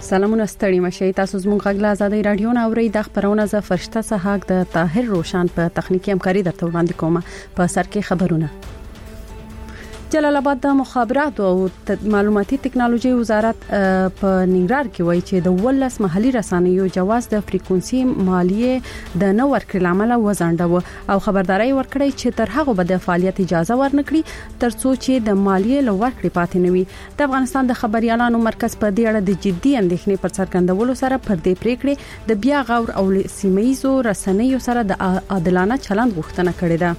سلامونه ستړي مشه تاسو زموږ غږ له آزادۍ رادیو نه اورئ د خبرونه ز فرشته صحاق د طاهر روشن په تخنیکی همکاري درته وړاندې کوم په سر کې خبرونه. جلال آباد د مخابرات او معلوماتي ټکنالوژي وزارت په ننګرهار کې وایي چې د ولس محلي رسنیو جواز د فریکونسي مالیه د نو ورکړې لامل وزنده او خبرداري ورکړي چې تر هغه به د فعالیت اجازه ورنکړي ترڅو چې د مالیه لو ورکړې پاتې نه وي. د افغانستان د خبريالانو مرکز په دې اړه د جدي اندېښنې پر څرګندولو سره پر دې پریکړې د بیا غور او سیمایي رسنیو سره د عادلانه چلند غوښتنه کړې ده.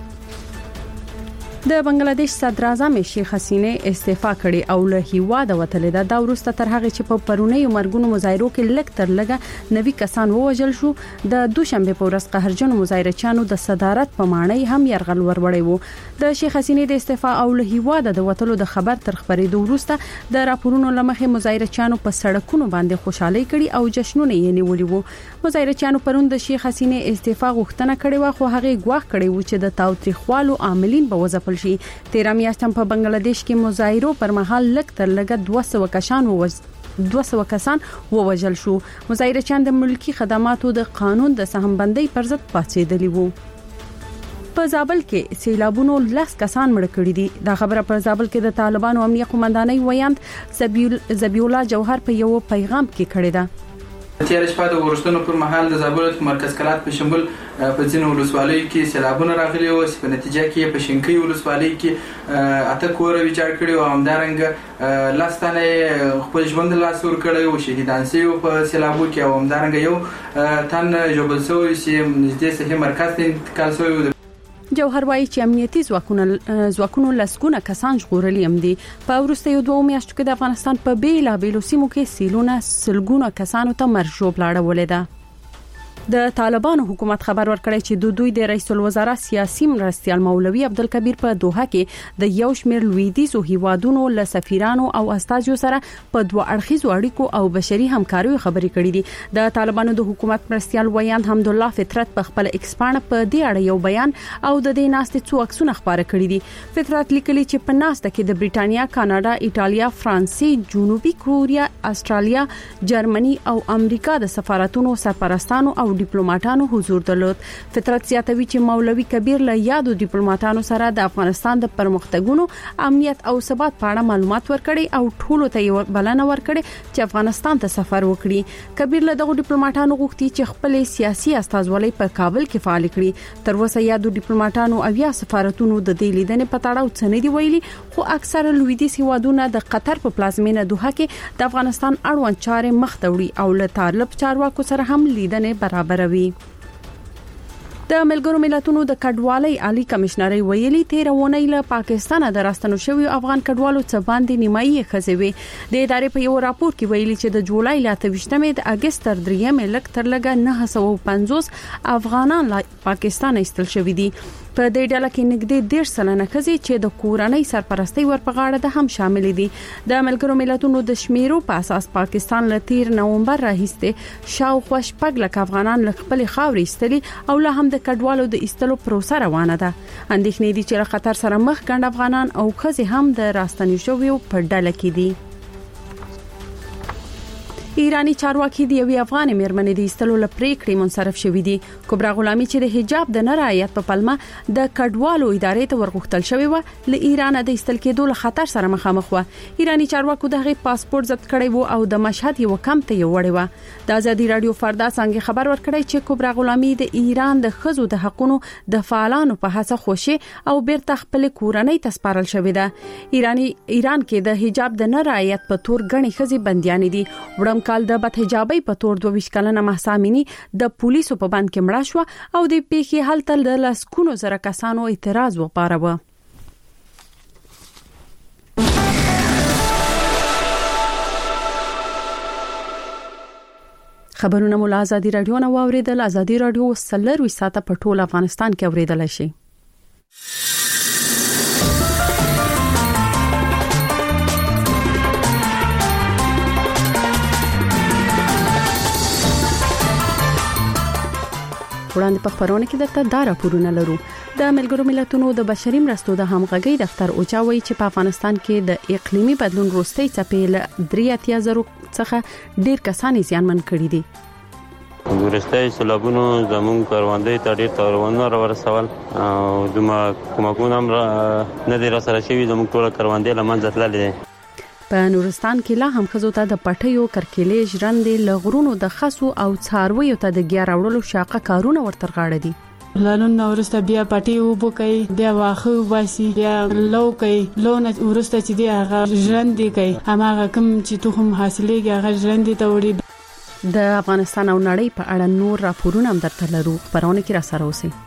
د بنگلاديش صدر اعظم شیخ حسینه استعفا کړې او له هیواده وتلې ده. دا وروسته تر هغه چې په پرونی مرګونو مظاهرو کې لک تر لګه 90 کسان ووژل شو. د دوشنبه په ورځ قهرجن مظاهرچیانو د صدارت په معنی هم يرغل وروړی وو. د شیخ حسینه د استعفا او له هیواده د وتلو د خبر تر خبرېدو وروسته د راپورونو لمخې مظاهرچیانو په سړکونو باندې خوشحالي کړي او جشنونه یې نیولي وو. مظاهرچیانو پرون د شیخ حسینه استعفا غوښتنه کړې و خو هغه ګواښ کړی و چې د تاوتریخوالو عاملین به وځپل شي. 13 میاشتم په بنگلاديش کې مظاهرو پر مهال لک تر لګه 200 کسان ووژل شو. مظاهرچیان د ملکی خدماتو د قانون د سهمبندۍ پر ضد پاتېدلی وو. په زابل کې سیلابونو 10 کسان مړ کړي دي. دا خبره پر زابل کې د طالبانو امنیه قومندانۍ ویاند زبی الله جوهر په یو پیغام کې کړی ده. تیر شپه د ورښتونو پر مهال د زابل مرکز کلات په شمول په ځینو ولسوالیو کې سیلابونه راغلي او په نتیجه کې په شینکۍ ولسوالۍ کې اته کور ویجاړ کړي او همدارنګه لاستانه خپل ژوند لاس ور کړی او شهیدان شوی په سیلابو کې او همدارنګه یو تن جوړ شوی چې نږدې صحي مرکز ته انتقال شوی. جوهر وايي چې امنیتي ځواکونو لسګونه کسان ژغورلي هم دي. په وروستیو 2 میاشتو کې د افغانستان په بیلابېلو سیمو کې سیلونه سلګونه کسانو ته مرګ ژوبلاړه ولیده. د طالبانو حکومت خبر ورکړی چې دوی د رئیس الوزرا سیاسي مرستیال مولوی عبدالکبیر په دوحه کې د یو شمېر لویدیزو هیوادونو له سفیرانو او استازو سره په دوه اړخیزو اړیکو او بشري همکاریو خبرې کړې دي. د طالبانو د حکومت مرستیال ویاند حمدالله فطرت په خپل ایکس پاڼه په دې اړه یو بیان او د دې ناستې څو عکسونه خبره کړې دي. فطرت لیکلي چې په ناسته کې د بریټانیا، کاناډا، ایټالیا، فرانسې، جنوبي کوریا، استرالیا، جرمني او امریکا د سفارتونو سرپرستانو او ډیپلوماټانو حضور درلود. فطرت زیاتوي چې مولوی کبیر له یادو ډیپلوماټانو سره د افغانستان د پرمختګونو، امنیت او ثبات په اړه معلومات ورکړي او ټولو ته بلنه ورکړي چې افغانستان ته سفر وکړي. کبیر له دغو ډیپلوماټانو غوښتي چې خپل سیاسي استازولۍ په کابل کې فعال کړي. تر اوسه یادو ډیپلوماټانو او یا سفارتونو د دې لیدنې په تړاو څه نه دی ویلي، خو اکثره لویدیځ هیوادونه د قطر په پلازمینه دوحه کې د افغانستان اړوند چارې مخ ته وړي او له طالب چارواکو سره هم لیدنې برابروي. د ملګرو ملتونو د کډوالۍ عالی کمشنري ویلي 13 ونې له پاکستان د راستنو شوی افغان کډوالو څخه باندې نیمایي خزوي. د ادارې په یو راپور کې ویلي چې د جولای ل 28مې د اگست تر 3مې لک تر لګه 950 افغانان له پاکستان ایستل شوی دي. په دې ډله کې نږدې 1.5 سلنه خزي چې د کورنۍ سرپرستی ورپغاړه ده هم شامل دي. د ملګرو ملتونو د شمیرو په اساس پاکستان له 13 نومبر راهیسته شاوخوا شپږ لک افغانان له خپل خاورې ایستلي او له هم د کډوالو د ایستلو پروسه روانه ده. اندېښنې دي چې له خطر سره مخ ګڼ افغانان او خزي هم د راستنې شویو په ډله کې دي. ایرانی چارواکي د یوې افغان مېرمنې د ایستلو لپاره منصرف شوې دي. کبرا غلامي چې د حجاب د نه رعایت په پلمه د کډوالو ادارې ته ورغښتل شوې و له ایران د ایستل کېدو له خطر سره مخامخ و. ایرانی چارواکو دغه پاسپورت ضبط کړی و او د مشهد یو کم ته وړي و. د ازادي رادیو فردا څنګه خبر ورکړی چې کبرا غلامي د ایران د خزو د حقونو د فعالانو په هڅه خوشي او بیرته خپل کورنۍ ته سپارل شوې ده. ایران کې د حجاب د نه رعایت په تور غني خزي بنديان دي. وړم کال د بد حجابي په تور 22 کلنه محسامینی د پولیسو په بند کې مړه شو او د پیښې حل تل د لسکونو زره کسانو اعتراض وپاروه. خبرونه مو له آزادي رادیو نه واوریدل. آزادي رادیو سلروي ساته په ټول افغانستان کې اوریدل شي. وړاندې په خبرونه کې درته دا راپورونه لرو. د ملګرو ملتونو د بشري مرستو د همغږي دفتر اوچا وایي چې په افغانستان کې د اقلیمي بدلون وروستي څپې له 3.0 څخه ډیر کسان زیانمن کړي دي. ورستای سیلابونو زمون کاروانده ته ډیر تاوانونه ورسول او دومره کومکونه هم نه دي را سره شوي. زمون ټول کاروانده لمنځه تللي. په نورستان کې لا هم خزو ته د پټیو کرکلې ژرندې لغرونو د خسو او څارویو ته د ګیا راوړلو شاقه کارونه ورتر غاړه دي. لالون نورسته بیا پټي وبو کوي بیا واخه واسي بیا لو کوي لونه ورسته چې دی هغه ژرندې کوي هماغه کوم چې توهم حاصلېږي هغه ژرندې ته وړي. د افغانستان او نړۍ په اړه نور راپورونه هم درته لرو. خبرونه کې را سره اوسئ.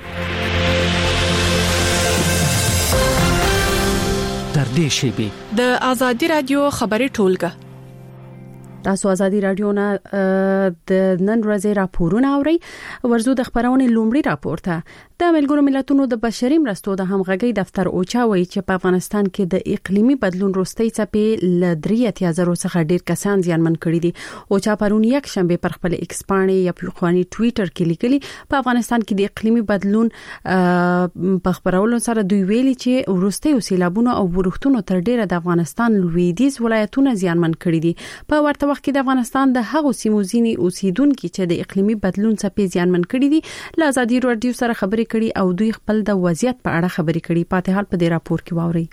د آزادی رادیو خبري ټولګه. تاسو آزادی رادیو نه د نن ورځې راپورونه اورئ. ورزو د خبرونه لومړی راپورته د ملګرو ملتونو د بشري مرستو د همغږي دفتر اوچا وایي چې په افغانستان کې د اقلیمي بدلون وروستي څپې له 3.0 څخه ډیر کسان زیانمن کړي دي. اوچا پرون یک شنبه پر خپل ایکس باندې یا په خواني ټوئیټر کې لیکلي په افغانستان کې د اقلیمي بدلون په خبرولو سره دوی ویلي چې وروستي سیلابونه او ورښتونو تر ډیره د افغانستان لویدیځ ولایتونه زیانمن کړي دي. په ورته وخت کې د افغانستان د هغو سیمو ځینی اوسیدونکو چې د اقلیمي بدلون څپې زیانمن کړي دي له آزادي رادیو سره خبرې کړي او دوی خپل د وضعیت په اړه خبرې کړي. پاتې حال په دې راپور کې واوري.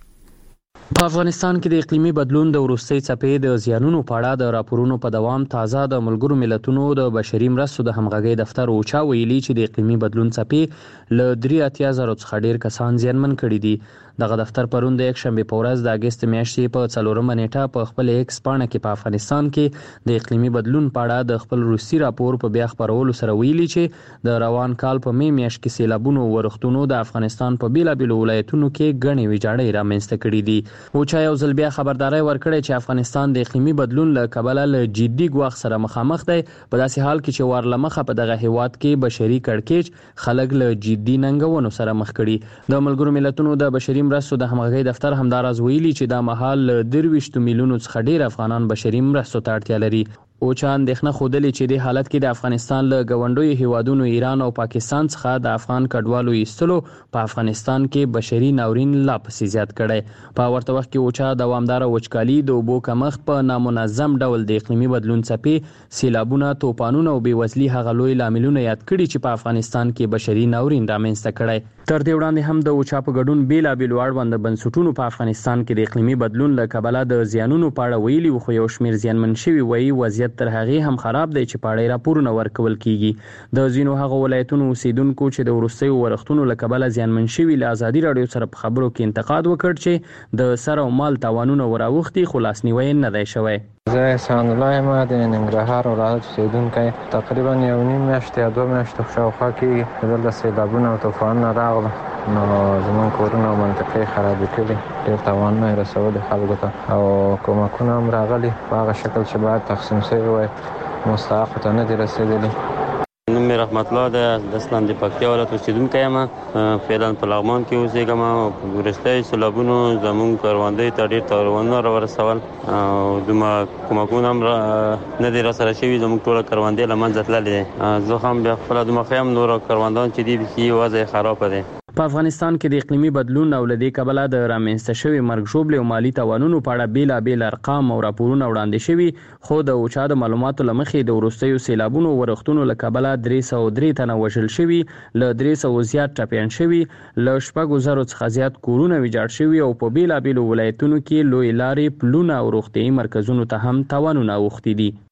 په افغانستان کې د اقلیمي بدلون د وروستي څپې د زیانونو په اړه د راپورونو په دوام تازه د ملګرو ملتونو د بشري مرستو د همغږي دفتر اوچا ویلي چې د اقلیمي بدلون څپې له 3.0 څخه ډیر کسان زیانمن کړي دي. دغه دفتر پرون د یک شنبه په ورځ د اگست میاشتې په 4 نیټه په خپل ایکس باندې کې په افغانستان کې د اقلیمي بدلون په اړه د خپل روسي راپور په بیا خبرولو سره ویلي چې د روان کال په می میاشت کې سیلابونو ورښتونو د افغانستان په بیلابیلو ولایتونو کې غني ویجاړې رامنځته کړې دي. اوچا یو ځل بیا خبرداري ورکړې چې افغانستان د اقلیمي بدلون له کبله له جدي ګواښ سره مخامخ دی په داسې حال کې چې ورلمخه په دغه هیواد کې بشري کړکېچ خلک له جدي ننګونو سره مخ کړي. د ملګرو ملتونو د بشري مرستو د همغږي دفتر همداراز ویلي چې دا مهال 23 میلیونو څخه ډیر افغانان بشري مرستو ته اړتیا لري. اوچا اندېښنه خوده چې د حالت کې د افغانستان له غونډوي هیوادونو ایران او پاکستان څخه د افغان کډوالو ایستلو په افغانستان کې بشري ناورین لا پسې زیات کړي. په ورته وخت کې اوچا دوامدار وچکالي د اوبو کمښت په نامنظم ډول د اقلیمي بدلون څپې سیلابونه توپانونه او بیوزلي هغه لوی لاملونه یاد کړي چې په افغانستان کې بشري ناورین رامنځته کړي. تر دې وړاندې هم د اوچا په ګډون بیلابیل اړوند بنسټونو په افغانستان کې د اقلیمي بدلون له کبله د زیانونو په اړه ویلي خو یو شمیر زیانمن شوي وایي وضعیت تر هغه هم خراب دی چې پاړې راپورونه ورکول کیږي. د ځینو هغه ولایتونو اوسیدونکو چې د ورستیو ورښتونو له کبله زیانمن شوي له آزادي رادیو سره په خبرو کې انتقاد وکړ چې د سر او مال تاوانونه وراوښتي خو لاسنیوی نه دی شوی. زه احسان الله ما د ننګرهار ولایت اوسیدونکی تقریبا 1.5 میاشتې یا 2 میاشتې شاوخوا کې دلته سیلابونه او طوفانونه راغله نو زموږ کورونه او منطقې خرابې کړي ډېر تاوانونه یې رسولي خلکو ته او کومکونه هم راغلي په هغه شکل چې باید تقسیم شوي وای مستحقو ته نه دي رسېدلي. نوم مې رحمت الله د اسلام د پکتیا ولایت اوسیدونکی یم. فعلا په لغمان کې اوسېږم او وروستي سیلابونو زموږ کروندې ته ډېر تاوانونه ورسول او دومره کومکونه هم نه دي راسره شوي. زموږ ټوله کروندې له منځه تللې دي. زه هم بیا خپله دومره ښه یم. نور کروندان چې دي بیخي وضع یې خرابه دی. په افغانستان کې د اقلیمي بدلون او لدې کبله د رامنځته شوي مرګ ژوبلې او مالی تاوانونو په اړه بیلابیل ارقام او راپورونه وړاندې شوي خو د اوچا د معلوماتو له مخې د وروستیو سیلابونو ورښتونو له کبله 303 تنه وژل شوي، له 300 زیات ټپیان شوي، له 4,000 څخه زیات کورونه ویجاړ شوي او په بیلابیلو ولایتونو کې لوی لارې، پلونه او روغتیايي مرکزونو ته هم تاوانونه اوښتي دي.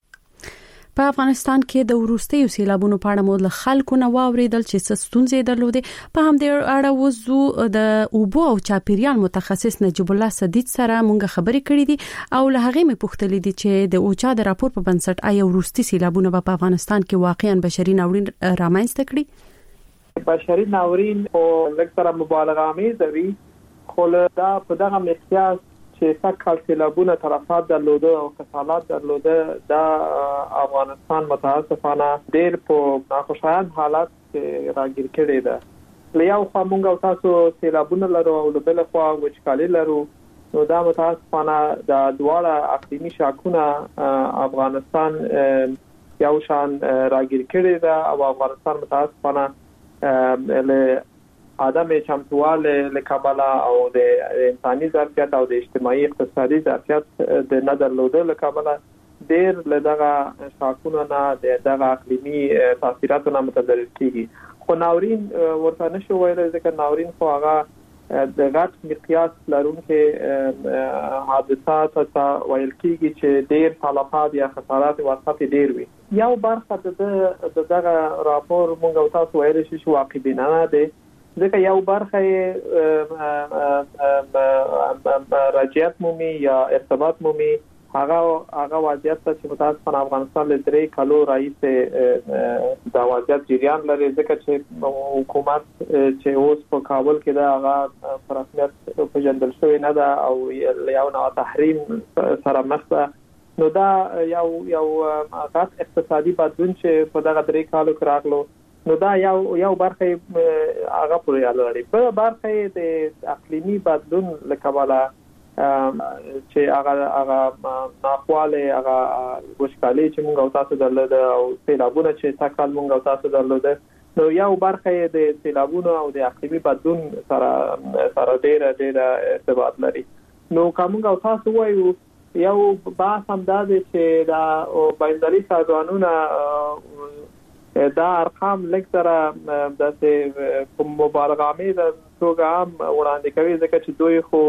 په افغانستان کې د وروستیو سیلابونو په اړه مو له خلکو نه واوریدل چې څه ستونزې درلودې. په همدې اړه وزو د اوبو او چاپیریال متخصص نجیب الله صدیق سره مونږ خبرې کړې دي او له هغه مې پوښتلې دي چې د اوچا د راپور په بنسټ آیا وروستي سیلابونه په افغانستان کې واقعا بشري ناورین رامنځته کړي؟ بشري ناورین او لکه مبالغه آمیز وي خو دا په دغه مقیاس چې سکهال سیلابونه طرفات درلوده او کسالات درلوده د افغانستان متاسفانه ډېر په ناخوشایند حالت کې راګیر کړی ده. له یو خوا موږ او تاسو سیلابونه لرو او له بل خوا وچکالي لرو، نو دا متاسفانه د دواړه اقلیمي شاکونه افغانستان یو شان راګیر کړی دا او افغانستان متاسفانه له عدم چمتواله لکبلا او د انساني ظرفیت او د اجتماعي اقتصادي ظرفیت د نه درلودلو لکبلا ډیر له دغه شاکونو نه دغه اقلیمي تاثیراتو نه متضرر کیږي خو ناورین ورته نشو ویل ځکه ناورین خو هغه د غټ مقیاس لرونکي حادثات ته ویل کیږي چې ډیر تلفات یا خسارات ورته ډیر وي یو برخه د دغه راپور مونږ او تاسو ویل شي چې واقعبینانه ده ځکه یو برخه راجعیت مومي یا ارتباط مومي هغه وضعیت چې متاسفانه افغانستان له 3 کالو رئیس د وضعیت جریان لري ځکه چې حکومت چې اوس په کابل کې دا هغه پر رسمیت پیژندل شوی نه ده او یو نوع تحریم سره مخ ده نو دا یو غټ اقتصادي بدلون چې په دغه 3 کالو کې راغلو نو دا یو برخه هغه پورې اړه لري په برخه د اقلیمي بدلون لکباله چې هغه ناخواله هغه وشکالي چې موږ او تاسو درلود او سیلابونه چې تکال موږ او تاسو درلود نو یو برخه د سیلابونو او د اقلیمي بدلون سره ډېر ارتباط لري نو کوم او تاسو وایو یو بحث هم دا دی چې دا بین‌المللي سازمانونه دا ارقام لکه د مبالغه آمیزه توګه هم وړاندې کوي ځکه چې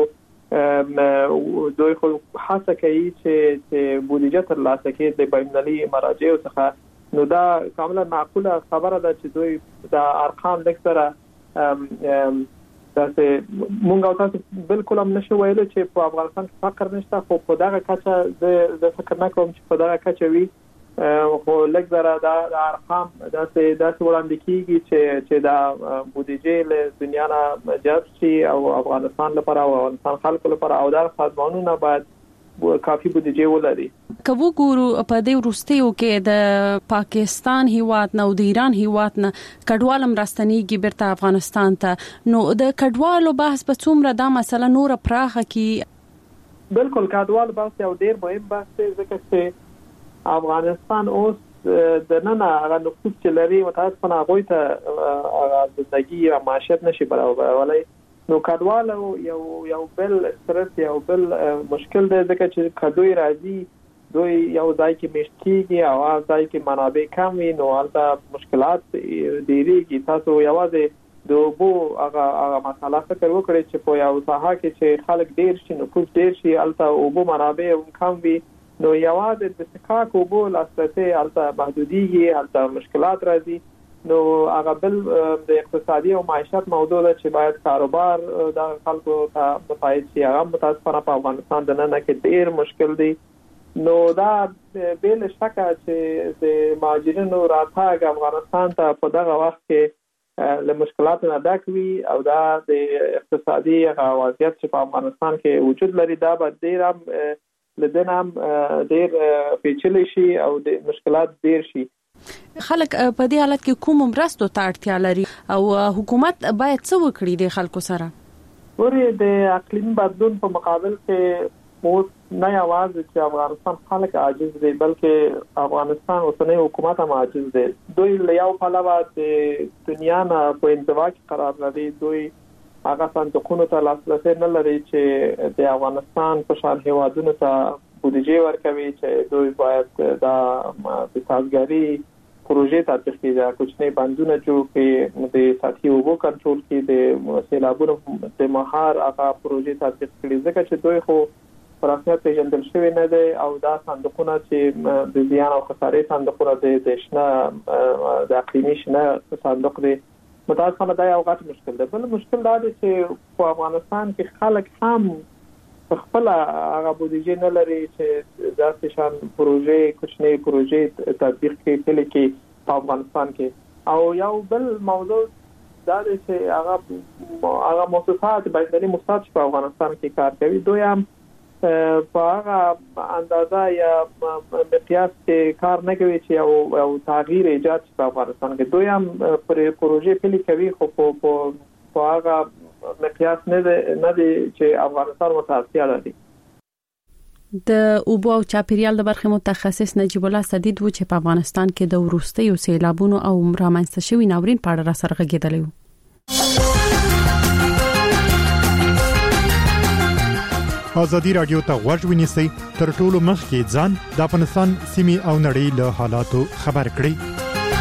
دوی خو هڅه کوي چې بودیجه ترلاسه کړي د بین‌المللي مراجعو څخه نو دا کاملا معقوله خبره ده چې دوی دا ارقام لکه تاسو مونږ او تاسو بالکل هم نشو ویل چې په افغانستان کې فقر نشته خو په دغه کچه د فکر نه کوم چې په دغه کچه وي خو لکه دا ارقام داسې وړاندې کیږي چې دا بودیجه له دنیا نه جذب شي او افغانستان لپاره او افغانستان خلکو لپاره او دا سازمانونه باید کافي بودیجه ولري کبو ګورو په دې وروستیو کې د پاکستان هیواد نه او د ایران هیواد نه کډوالم راستنیږي بیرته افغانستان ته نو د کډوالو بحث په څومره دا مسله نور پراخه کی بالکل کډوال بحث یو ډیر مهم بحث دی ځکه چې افغانستان اوس د نن هغه نفوس چې لري متاسفانه هغه ته زندگی او معیشت نشي برابرولای نو کډوال یو بل سترس یو بل مشکل دی ځکه چې کډوی راځي دوی یو ځای کې مشتيږي او ځای کې منابع کم وي نو هلته مشکلات ډیریږي تاسو یوازې د وبو هغه مسله فکر وکړئ چې په یو ساحه کې چې خلک ډیر شي نفوس ډیر شي هلته وبو منابع کم وي نو یوازې د سکاک وبو لاسرسي هلته محدوديږي هلته مشکلات راځي نو هغه بل د اقتصادي او معیشت موضوع ده چې باید کاروبار د خلکو ته مفاید شي هغه متاسفانه په افغانستان د نن کې ډیر مشکل دی نو دا بل شکه چې د مهاجرینو راتګ افغانستان ته په دغه وخت کې له مشکلاتو نه ډک وي او دا د اقتصادي وضعیت چې په افغانستان کې وجود لري دا به ډیر لدن هم ډیر پیچلي شي او د مشکلات ډیر شي خلک په دې حالت کې کوم مرستو ته اړتیا لري او حکومت باید څه وکړي د خلکو سره ورې د اقلیم بدلون په مقابل کې اوس نه یوازې چې افغانستان خلک عاجز دي بلکې افغانستان اوسنۍ حکومت هم عاجز دي دوی له یو پلوه د دنیا نه په انزوا کې قرار لري دوی هغه صندوقونو ته لاسرسي نه لري چې د افغانستان په شان هیوادونو ته بودیجه ورکوي چې دوی باید د سازګاری پروژې تطبیق کړي کوچنی بندونه جوړ کړي د سطحي اوبو کنټرول کړي د سیلابونو د مهار هغه پروژې تطبیق کړي ځکه چې دوی خو په رسمیت پیژندل شوی نه دی او دا صندوقونه چې د زیان او خسارې صندوقونه د شنه د اقلیمي شنه صندوق دی متاسفانه دا یو غټ مشکل دی بل مشکل دا دی چې په افغانستان کې خلک هم خپل هغه بودیجه نه لري چې داسې شان پروژې کوچنی پروژې تطبیق کړي کې په افغانستان کې او یو بل موضوع دا دی چې هغه مؤسسات بین‌المللي مؤسسات په افغانستان کې کار کوي دوی هم په هغه اندازه یا مقیاس کې کار نه کوي چې یو تغییر ایجاد شي په افغانستان کې دوی هم پر پروژې پلي کوي خو په هغه مقیاس نه دی چې افغانستان متأثر دي د اوبو او چاپیریال د برخې متخصص نجیب الله سدید و چې په افغانستان کې د وروستیو سیلابونو او رامنځته شوی ناورین په اړه را سره غږیدلی و. ازادي رادیو ته غوږ ونیسئ تر ټولو مخکې ځان د افغانستان سیمې او نړۍ له حالاتو خبر کړئ.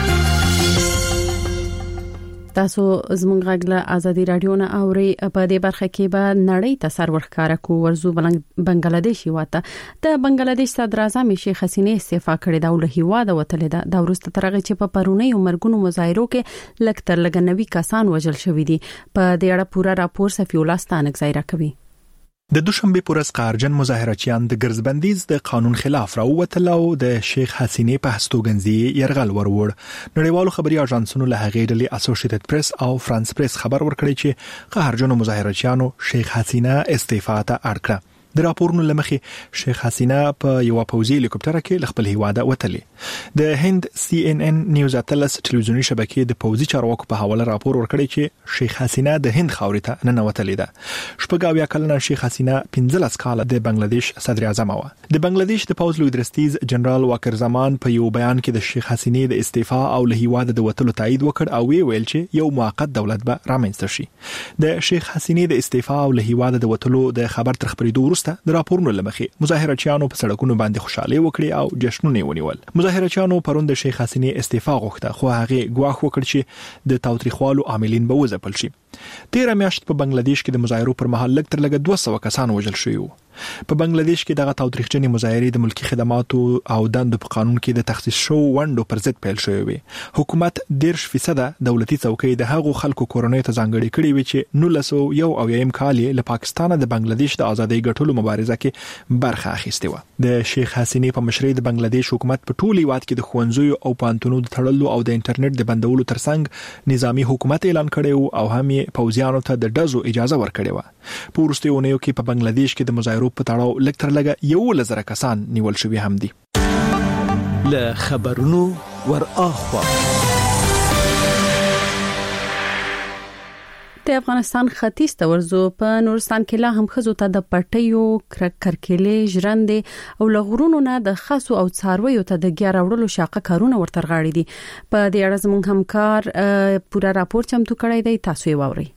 تاسو زموږ غږ له ازادي رادیو نه اوري. په دې برخه کې به نړۍ ته سر ورخاره کو ورزو بنگلاديش هیواته د بنگلاديش صدر اعظم شیخ حسینه استعفا کړې دا له هیواده وتلې ده. د ورسته ترغه چې په پرونی عمرګونو مظاهرو کې لکتر لګنوي کسان وژل شوې دي. په دې اړه پورا راپور صفی الله ستانک ځای راکوي. د دوشنبه پر ورځ قهرجن مظاهرچیان د ګرځبندیز د قانون خلاف راووتل او د شیخ حسینه په هستوګنځي يرغل ورور. نړیوالو خبري اژانسونو له هغې ډلې اسوسییټډ پریس او فرانس پریس خبر ورکړی چې قهرجن مظاهرچیانو شیخ حسینه استعفا ته اړ کړه. د راپورونو لمخې شیخ حسینه په یو پوځي هلیکوپټر کې خپل هیواده وتلې. د هند CNN نیوز اتلس ټلویزیونی شبکې د پوځي چارواکو په حواله راپور ورکړی چې شیخ حسینه د هند خاورې ته ننوتلې ده. شپږاویا کلنه شیخ حسینه 15 کاله د بنگلاديش صدر اعظم و. د بنگلاديش د پوځ لوی درستیز جنرال واکر زمان په یو بیان کې د شیخ حسینه د استعفا او له هیواده د وتلو تایید وکړ او ویل چې یو موقت دولت به رامنځته شي. د شیخ حسینه د استعفا او له هیواده د وتلو د خبر تر خبرېدو وروسته د راپورونو لمخې مظاهرچیانو په سړکونو باندې خوشاله وکړي او جشنونه ونیول. مظاهرچیانو پروند شیخ حسینه استعفا غوښته خو هغه ګواښ وکړ چې د تاوتریخوالو عاملین به وځپل شي. 13 میاشت په بنگلاديش کې د مظاهرو پر مهال لږ تر لږه 200 کسان وژل شوي وو. په بنگلاديش کې دغه تاوتریخجنې مظاهرې د ملکی خدماتو او دندو په قانون کې د تخصیص شو وندو پر ضد پیل شوې وي. حکومت 10% دولتي څوکۍ د هغو خلکو کورونې ته ځانګړې کړې وي چې 1901 کال له پاکستان د بنگلاديش د ازادۍ ګټلو مبارزه کې برخه اخیستې و. د شیخ حسینه په مشرۍ د بنگلاديش حکومت په ټولي هیواد کې د خوندزو او پانتونو د تړلو او د انټرنیټ د بندولو ترڅنګ نظامی حکومت اعلان کړی او هم پوځیانو ته د ډزو اجازه ورکړې و. په وروستیو کې په بنگلاديش کې د مظاهرو په تړاو لکتر لګه 11,000 کسان نیول شوي هم دي. له خبرونو ور اخوا د افغانستان ختیځ ته ورزو په نورستان کې لا هم خزو ته د پټیو کرکلې ژرندې او لغورونو نه د خاصو او څارویو ته د ګیا راوړلو شاقه کارونه ورترغاړي دي. په دې اړه زموږ همکار پورا راپور چمتو کړی دی، تاسو یې واورئ.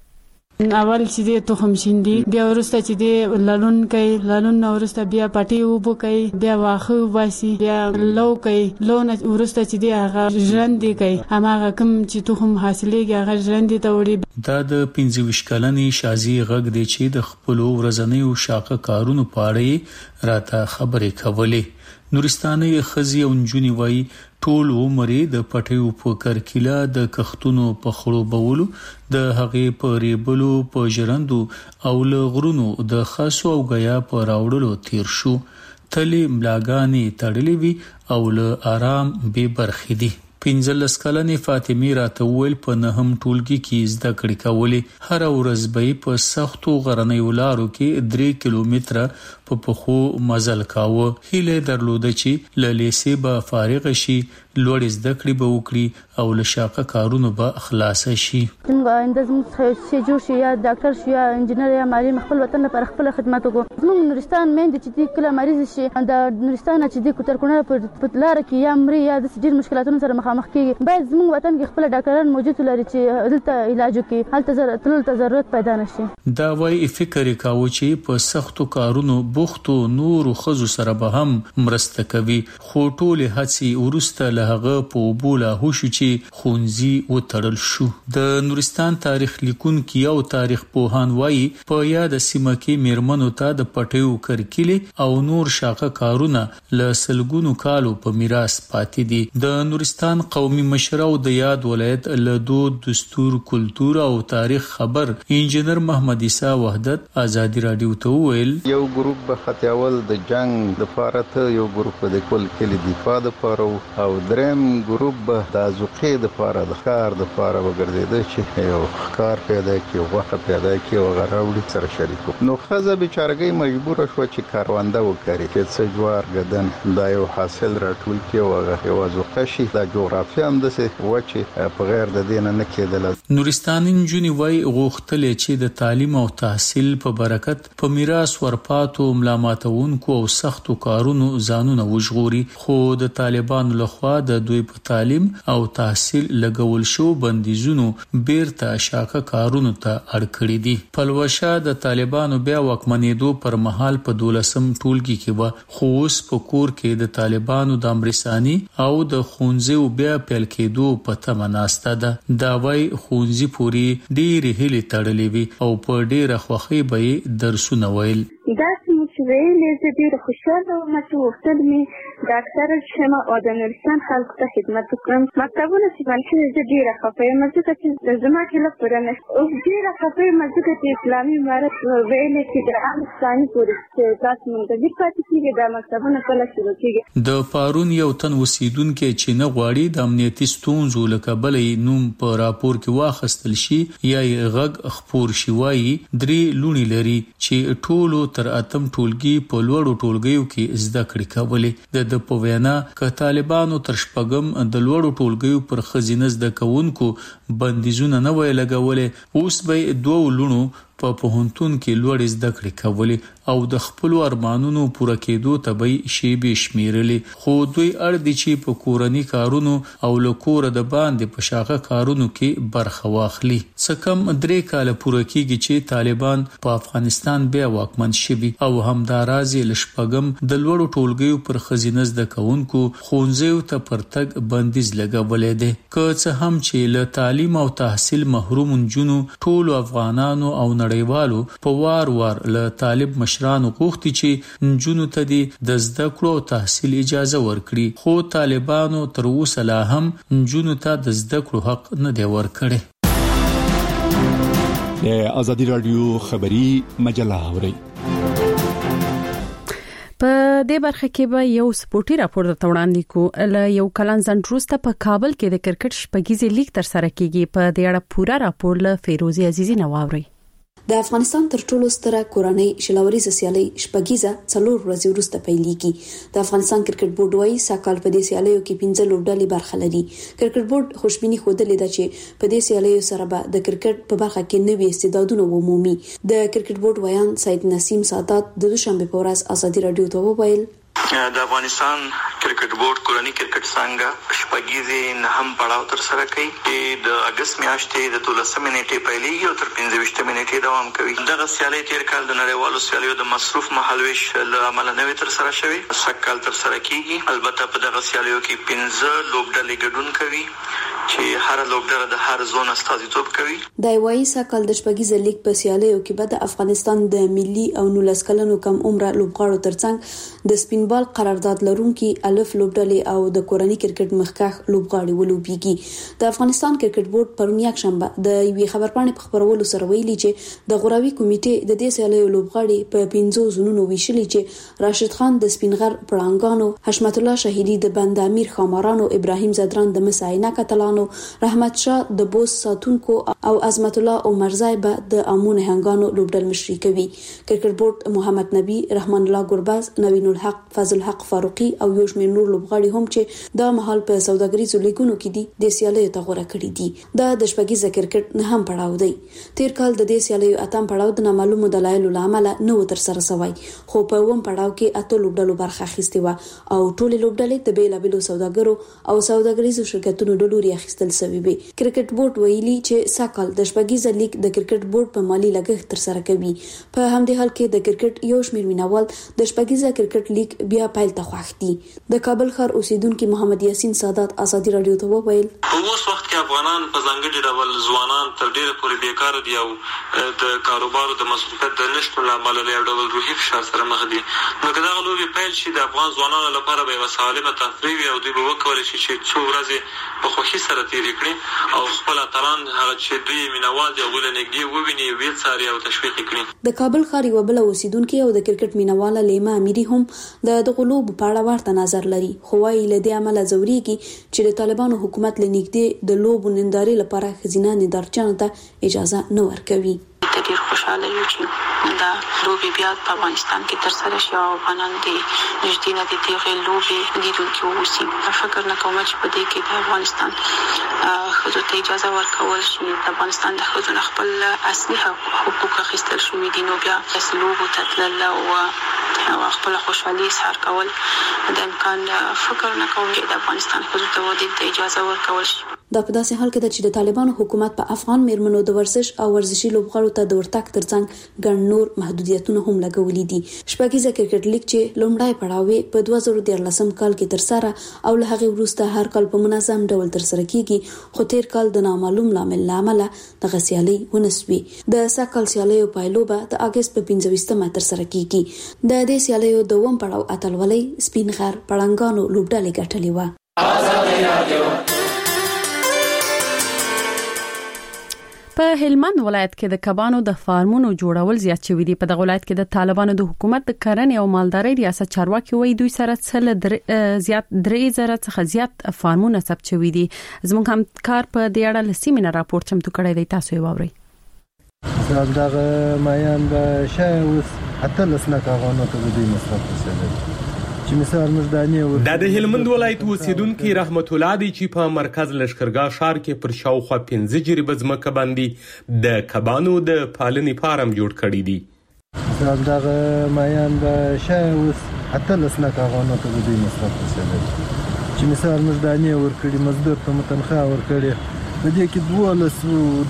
اول چې د تخم شیندي بیا ورسته چې د لالون کوي، لالون نو ورسته بیا پټي وبو کوي، بیا واخه واسي، بیا لو کوي، لون ورسته چې د هغه ژرندې کوي، هغه کوم چې تخم حاصلېږي هغه ژرندې ته وړي. دا د 25 کلنې شازي غږ دی چې د خپل ورځنیو شاقه کارونو په اړه راته خبرې کولې. نورستاني خزي او نجونی وای ټول عمر د پټیو په کرکیله د کختونو په خړوبولو د هغې په ریبلو په ژرندو او لغرونو د خاصو او غیا په راوړلو تیر شو. تلې ملاګانی تړلې وی او له آرام به برخې دي. 15 کلنې فاطمه راته ویل په نهم ټولګي کې زده کړې کولې. هر ورځ به په سختو غرنیو لارو کې 3 کیلومتره په پخو مزل کاوه. هیله درلوده چې لیسې به فارغ شي، لوړ زده کړې به وکړي او له شاقه کارونو به خلاص شي. څنګه انداز جوړ شي، یا ډاکټر شي یا انجنیر یا معلم، خپل وطن لپاره خپل خدمت وکړو. زموږ نورستان مېند چې کله مریض شي د نورستان چې د کوترکونه په لار کې یا مري یا د ډېر مشکلاتونو سره مخامخ کیږي، باید زموږ وطن کې خپل ډاکټران موجود لري چې دلته علاج وکړي، هلته تلل ضرورت پیدا نشي. دا وایي فکر کاوه چې په سختو کارونو بوختو نورو خزو سره به هم مرسته کوي، خو ټول هڅې ورسته له هغه په بوله هوشو چې خونځي وتړل شو. د نورستان تاریخ لیکونکي او تاریخ پوهان وایي په یاد سیمه کې میرمنو ته د پټیو کرکلې او نور شاقه کارونه له سلګونو کالو په میراث پاتې دي. د نورستان قومي مشر او د یاد ولایت له دود، دستور، کلتور او تاریخ خبر انجنیر محمد عیسی وحدت ازادي رادیو ته ویل یو ګروپ به ختیاول د جنگ د فارته، یو ګروپ د کل کلی دفاع د پاره او دریم ګروپ د ازوقې د لپاره د کار د لپاره وګرځیدل چې یو کار پیدا کړي وخت پیدا کړي او غراوړي سره شریکو نو خزه بیچارګي مجبور شو چې کاروانده وکړي چې څه جوار غدن دا یو حاصل راټول کړي او یو ازوقه شي د جغرافیه هم د څه وچه په غیر د دین نه کېدل. نورستان انجونی وای غوښتل چې د تعلیم او تحصیل په برکت په میراث ورپاتو ملامتونکو او سختو کارونو ځانونه وژغوري خو د طالبانو لخوا د دوی په تعلیم او تحصیل لګول شو بندیزونو بیرته شاکه کارونو ته اړ کړی دي. پلوشه د طالبانو بیا واکمنېدو پر مهال په 12م ټولګي کې و خو اوس په کور کې د طالبانو د امرسانی او د خونځو بیا پیل کېدو په تمه ناسته ده. دا وای خونځي پوری ډېر هلي تړلې وي او په ډېر خوخي به درسونه ویل. دا چې ویلې زه ډېر خوشاله وم چې وختل مې ډاکټر شمه او د نورستان خلکو ته خدمت وکړم. مکتبونه چې باندې زه ډېر خفه یم ځکه چې زما کله پرنه او ډېر خفه یم ځکه چې اسلامي امارت ویلې چې د افغانستان پولیس تاسو منتظر پاتې کیږي دا مکتبونه کله شروع کیږي. د پارون یو تن وسیدونکو چې نه غواړي د امنیتي ستونزو لکه بلې نوم په راپور کې واخستل شي یا غږ خپور شي وایي درې لونی لري چې ټولو تر اتم ټولګي په لوړو ټولګیو کې زده کړې کولې. د په وینا ک طالبانو تر شپږم د لوړو ټولګیو پر خزینه زده کوونکو بندیزونه نه وای لګولې اوس به دوه لونو په پوهنتون کې لوړ زده کړې کولې او د خپل ارمانونو پوره کېدو ته به شی به شمیرلې خو دوی اړ دي چې په کورنی کارونو او لکور د باندې په شاخه کارونو کې برخه واخلي. څکم 3 کال پوره کېږي چې طالبان په افغانستان بیا واکمن شوي او همدارازي لشپګم د لوړو ټولګیو پر خزینه زده کوونکو خونځو ته پرتګ بندیز لګولې ده. که څه هم چې له تعلیم او تحصیل محروم جنو ټول افغانانو او نړیوالو په وار له طالب مشرانو غوښتي چې نجونو ته د زده کړو او تحصیل اجازه ورکړي خو طالبانو تر اوسه لا هم نجونو ته د زده کړو حق نه دی ورکړي. د ازادي رادیو خبری مجله اوري په دې برخه کې به یو سپورتي راپور درته وړاندې کوو. یو کلن ځنډ وروسته په کابل کې د کرکټ شپږیزې لیګ تر سره کیږي. په دې اړه پوره راپور له فیروزي عزیزی نواوري. د افغانستان تر ټولو ستره کورنۍ شلوریزه سیالي شپږیزه 4 ورځې وروسته پیلېږي. د افغانستان کرکټ بورډ وايي ساکال په دې سیالیو کې 15 لوبډلې برخه لري. کرکټ بورډ خوشبيني خوده ده چې په دې سیالیو سره به د کرکټ په برخه کې نوي استعدادونه ومومي. د کرکټ بورډ ویان سید نسیم سادات د دوشنبه په ورځ ازادي رادیو ته وویل د افغانستان کرکټ بورډ کورنۍ کرکټ څنګه شپږیزې نه هم پړاو تر سره کوي چې د اگست میاشتې د 13 نیټې پیلېږي او تر 15 نیټې دوام کوي. دغه سیالي تیر کال د نړیوالو سیالیو د مصروف مهالويش له امله نوې تر سره شوی سکهال تر سره کیږي. البته په دغه سیالیو کې 15 لوبډلې ګډون کوي چې هر لوبډله د هر زون استازیتوب کوي. د وایي سکهال د شپږیزې لیګ په سیالیو کې به د افغانستان د ملي او 19 کلنو کم عمره لوبغاړو ترڅنګ د سپینبال قرارداد لرونکي الف لوبډلې او د کورنۍ کرکټ مخکښ لوبغاړي ولوبېږي. د افغانستان کرکټ بورډ پرون یک شنبه د یوې خبرپاڼې په خبرولو سره ویلي چې د غوراوي کمیټې د دې سیالیو لوبغاړي په 15 زونونو ویشلي چې راشد خان د سپینغر پړانګانو، حشمت الله شهیدی د بند امیر خامارانو، ابراهیم زدران د مساینه کتلانو، رحمت شاه د بوس ساتونکو او عظمت الله عمرزای به د امون هنګانو لوبډل مشري کوي. کرکټ بورډ محمد نبی، رحمان الله ګرباز، نوین الحق، فضل حق فاروقي او یو شمېر نور لوبغاړي هم چې د مهال په سوداګریزو لیګونو کې دي د سیالیو ته غوړه کړی دي. دا د شپږیزه کرکټ نه هم پړاو دی. تیر کال د دې سیالیو اتم پړاو د نامعلومو دلایلو لامل نه و تر سره شوی خو په ووم پړاو کې اته لوبډلو برخه اخیستې و او ټول لوبډلې د بیلابیلو سوداګرو او سوداګریزو شرکتونو د لوري اخیستل شوی وي. کرکټ بورډ ویلي چې ساکال د شپږیزه لیګ د کرکټ بورډ په مالی لګښت تر سره کوي. په همدې حال کې د کرکټ یو شمېر مینوال د شپږیزه کرکټ لیګ بیا پایل ته خوښ دي. د کابل ښار اوسیدونکو محمد یاسین سادات ازادي رادیو ته وویل په اوس وخت کې افغانان په ځانګړي ډول ځوانان تر ډیره پورې بیکار دي او د کاروبارو د مصروفیت د نشټون لامل له یو ډول روحي فشار سره مخ دي. نو که دا لوبي پیل شي د افغان ځوانانو لپاره به یو سالمه تفریح وي او دوی به وکولای شي چې څو ورځې په خوښي سره تیرې کړي او خپل اتران هغه چې دوی مینوال دي هغوی له نږدې وویني، ویې څاري او تشویق کړي. د کابل ښار یوه بله اوسیدونکې او د کرکټ مینواله لیما امیري هم د دغه لوبو په اړه ورته نظر لري، خو وايي له دې امله ځوريږي چې د طالبانو حکومت لنیږدې د لوبو نندارې لپاره خزینه نندارچیانو ته اجازه نه ورکوي. ډېر خوشاله یو چې دا لوبي بیا په افغانستان کې تر سره شي او افغانان دې نږدې نه دي دغه لوبي لیدونکي اوسي. فکر نه کوم چې په دې کې د افغانستان ښځو ته اجازه ورکول شي، د افغانستان د ښځو خپل اصلي حقوق اخیستل شوي دي، نو بیا لوبو ته تلل او خپل خوشحالي اظهار کول د امکان فکر نه کوم چې د افغانستان ښځو ته ودې اجازه ورکول شي. دا په داسې حال کې ده چې د طالبانو حکومت په افغان میرمنو د ورزش او ورزشي لوبغاړو ته د ورتګ ترڅنګ ګڼ نور محدودیتونه هم لګولي دي. شپږیزه کرکټ لیګ چې لومړی پړاو په 2013 کال کې تر سره او له هغې وروسته هر کال په منظم ډول تر سره کیږي، خو تیر کال د نامعلوم لامل لامل د سیالي ونسوي. د ساکل سیالیو پایلوبه د اگست په 15مه تر سره کیږي. د دې سیالیو دوم پړاو اتلولۍ سپین غر پړنګانو لوبډلې ګټلې و. په هلمند ولایت کې د کبانو د فارمونو جوړول زیات شوي دي. په دغه ولایت کې د طالبانو د حکومت د کرنې او مالدارۍ ریاست چارواکي وایي دوی سره زیات 3000 څخه زیات فارمونه ثبت شوي دي. زموږ همکار په دې اړه لسیمینه راپور چمتو کړی دی، تاسو یې واورئ. دغه مایان د شاوس اتل سنکه غونو ته د دې مصرف څه دا د هلمند ولایت اوسیدونکي رحمت الله دی چې په مرکز لشکرګاه ښار کې پر شاوخوا 15 جریبه ځمکه باندې د کبانو د پالنې فارم جوړ کړی دی. دغه مایان د شاوس اتل سنکه غونو ته د دې مصرف څه چې مثال موږ دانې ورکړي، مزدور ته تنخواه ورکړي، د دې کې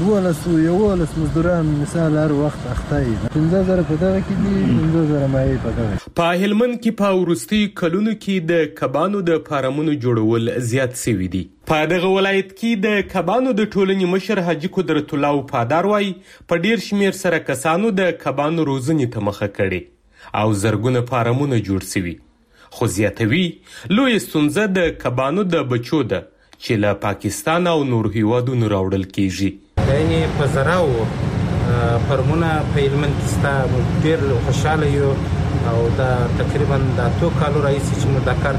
12 مزدوران مثال هر وخت اخته 15,000 په دغه کې دي، 15,000 مایې په دغه. په هلمند کې په وروستي کلونو کې د کبانو د فارمونو جوړول زیات شوي دي. په دغه ولایت کې د کبانو د ټولنې مشر حاجی قدرت الله وفادار وایي په ډیر شمیر سره کسانو د کبانو روزنې ته مخه کړي او زرګونه فارمونه جوړ شوي، خو زیاتوي لوی ستونزه د کبانو د بچو ده چې له پاکستان او نور هیوادونو راوړل کیږي. یعنی په زراو فرمونه په هلمند کې ستا ډېر خوشاله یو او دا تقریبا د 2 کالو راهیسې چې موږ دا کار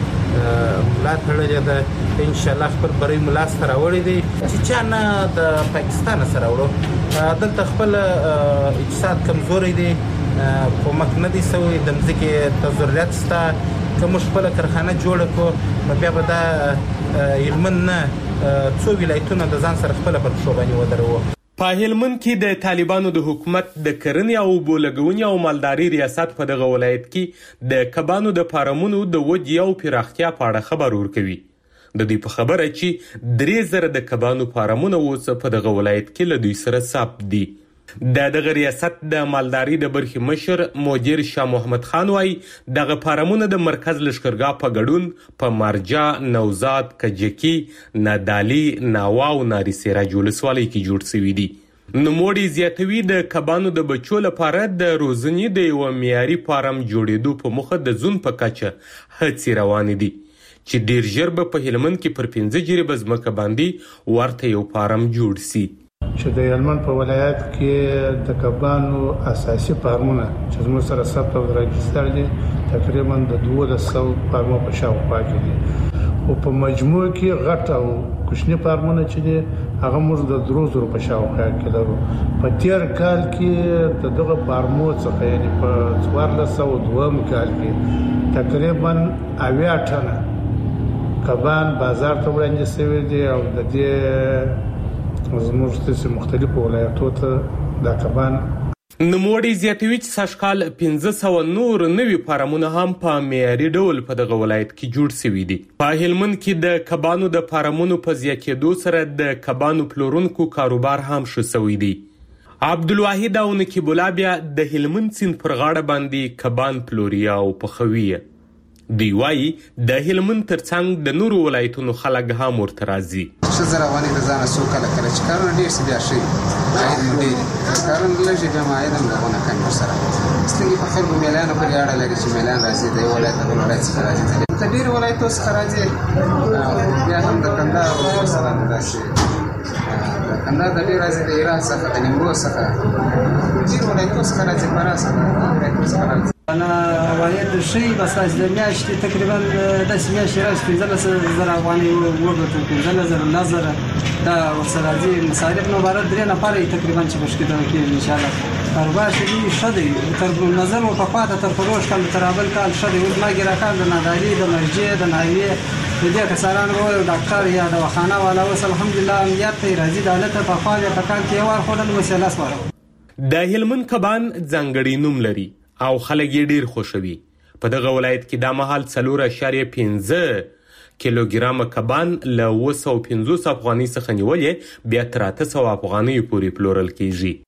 ته ملا تړلې ده، انشاءالله خپل بری ملا سره راوړی دی چې چا نه د پاکستان سره وړو. دلته خپل اقتصاد کمزوری دی، کومک نه دی سوی، د مځکې ته ضرورت شته. که موږ خپله کارخانه جوړه کړو نو بیا به دا هلمند نه څو ولایتونه د ځان سره خپله پر پښو باندې ودروو. په هلمند کې د طالبانو د حکومت د کرنې او اوبو لګونې او مالدارۍ ریاست په دغه ولایت کې د کبانو د فارمونو د ودې او پراختیا په اړه خبر ورکوي. د دې په خبره چې 3000 د کبانو فارمونه اوس په دغه ولایت کې له دوی سره ثبت دي. د دغه ریاست د مالدارۍ د برخې مشر مدیر شاه محمد خان وایي دغه فارمونه د مرکز لشکرګاه په ګډون په مارجا، نوزاد، کجکي، نادالي، ناوا او ناري سراج ولسوالۍ کې جوړ شوي دي. نوموړي زیاتوي د کبانو د بچو لپاره د روزنې د یو معیاري فارم جوړېدو په موخه د زون په کچه هڅې روانې دي چې ډیر ژر به په هلمند کې پر 15 جریبه ځمکه باندې ورته یو فارم جوړ شي. چې د هلمند په ولایت کې د کبانو اساسي فارمونه چې زموږ سره ثبت او راجستر دي تقریبا د 1200 فارمو په شاوخوا کې دي، او په مجموع کې غټ او کوچني فارمونه چې دي هغه موږ د 3000 په شاوخوا کې لرو. په تیر کال کې د دغه فارمو څخه یعنی په 1402 کال کې تقریبا 80 ټنه کبان بازار ته وړاندې شوي دي او د دې زموږ د مختلفو ولایتونو ته دا کبان. نوموړي زیاتوي چې سږکال 1500 نور نوي فارمونه هم په معیاري ډول په دغه ولایت کې جوړ شوي دي. په هلمند کې د کبانو د فارمونو په زیاتېدو سره د کبانو پلورونکو کاروبار هم ښه شوی دی. عبدالواحد او نقیب الله بیا د هلمند سیند پر غاړه باندې کبان پلوري او پخوي. دی وایي د هلمند ترڅنګ د نورو ولایتونو خلک هم ورته راځي. ښځه روانې د ځانه څو کله چې کارونه ډېر شي بیا ښه عاید مو ډېر کارونه لږ بیا مو عاید هم دغونه کم ورسره ستنګې په خلکو میلانو پورې اړه لري چې میلان راځي د یو ولایت بل ولایت څخه راځي د ډېرو ولایتو څخه راځي بیا هم د کندهار مثلا داسې د کندهار د ډېر راځي د ایران څخه د نیمروز څخه ډېرو ولایتو څخه راځي فراه څخه ولایتو څخه راځي. انا عواید شي بس از میاشتې تقریبا د میاشتې راځي 15000 افغانۍ وګټو 15000 نظر دا ورسره دي مصارف نو بار درې نفر تقریبا چې مشکل کېږي ان شاء الله کاروبار شي شدي تر نظر او په پاته تر فروش کال ترابل کال شدي او ما ګرا کار د ناداري د مسجد د نایوي د دې کسانو او ډاکټر یا دواخانه والا اوس الحمدلله امنیت ته راځي د حالت په خاله په کال کې ور خورل وسیله سره د هلمند کبان ځانګړي نوم لري او خلک یې ډیر خوشوي. په دغه ولایت کې د مهال 4.15 کیلوګرام کبان له 250 افغانۍ څخه نیولې بیا تر 800 افغانۍ پورې پلورل کیږي.